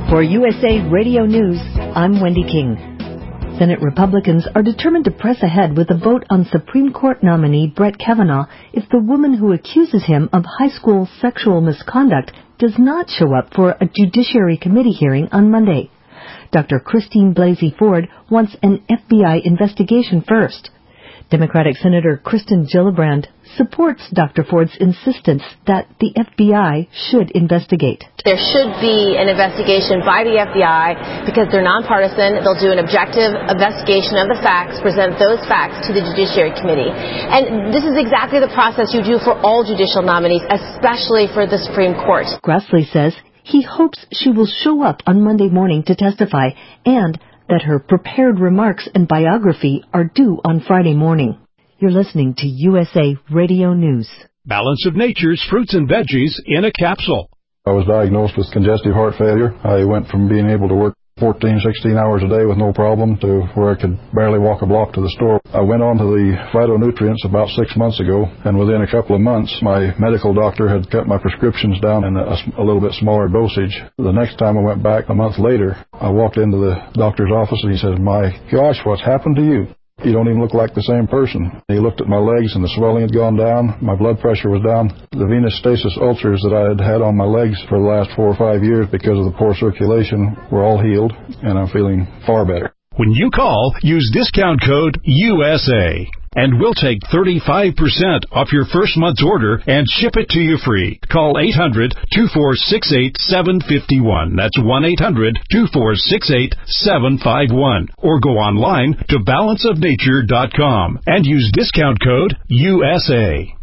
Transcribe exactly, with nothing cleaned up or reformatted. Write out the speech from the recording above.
For U S A Radio News, I'm Wendy King. Senate Republicans are determined to press ahead with a vote on Supreme Court nominee Brett Kavanaugh if the woman who accuses him of high school sexual misconduct does not show up for a Judiciary Committee hearing on Monday. Doctor Christine Blasey Ford wants an F B I investigation first. Democratic Senator Kristen Gillibrand supports Doctor Ford's insistence that the F B I should investigate. There should be an investigation by the F B I because they're nonpartisan. They'll do an objective investigation of the facts, present those facts to the Judiciary Committee. And this is exactly the process you do for all judicial nominees, especially for the Supreme Court. Grassley says he hopes she will show up on Monday morning to testify and that her prepared remarks and biography are due on Friday morning. You're listening to U S A Radio News. Balance of Nature's fruits and veggies in a capsule. I was diagnosed with congestive heart failure. I went from being able to work fourteen, sixteen hours a day with no problem to where I could barely walk a block to the store. I went on to the phytonutrients about six months ago, and within a couple of months, my medical doctor had cut my prescriptions down in a, a little bit smaller dosage. The next time I went back, a month later, I walked into the doctor's office and he said, "My gosh, what's happened to you? You don't even look like the same person." He looked at my legs and the swelling had gone down. My blood pressure was down. The venous stasis ulcers that I had had on my legs for the last four or five years because of the poor circulation were all healed, and I'm feeling far better. When you call, use discount code U S A, and we'll take thirty-five percent off your first month's order and ship it to you free. Call eight hundred, two four six eight, seven five one. That's one eight hundred, two four six eight, seven five one. Or go online to balance of nature dot com and use discount code U S A.